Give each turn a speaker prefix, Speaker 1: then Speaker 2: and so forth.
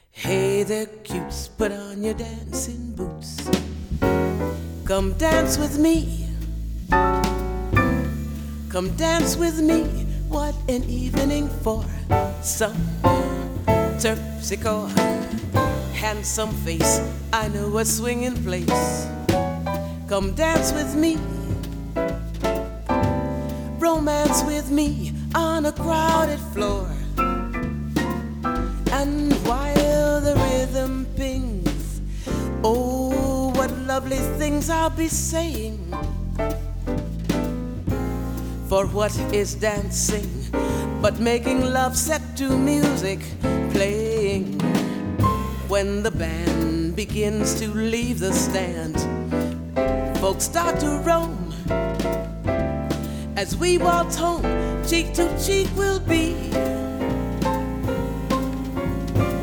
Speaker 1: Hey there, cutes, put on your dancing boots. Come dance with me. Come dance with me. What an evening for some terpsichore. Handsome face, I know a swinging place. Come dance with me. Romance with me on a crowded floor. And while the rhythm pings, oh, what lovely things I'll be saying. For what is dancing but making love set to music playing? When the band begins to leave the stand, folks start to roam. As we waltz home, cheek to cheek we'll be.